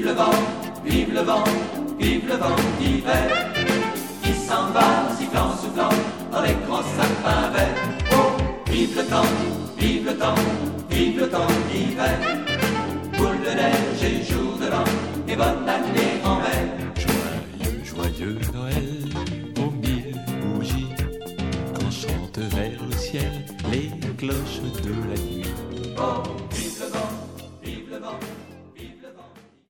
vive le vent, vive le vent d'hiver, qui s'en va sifflant, soufflant dans les grands sapins verts. Oh, vive le temps, vive le temps, vive le temps d'hiver, boule de neige et jour de l'an, et bonne année en mer. Joyeux, joyeux Noël, aux mille bougies, quand chantent vers le ciel les cloches de la nuit.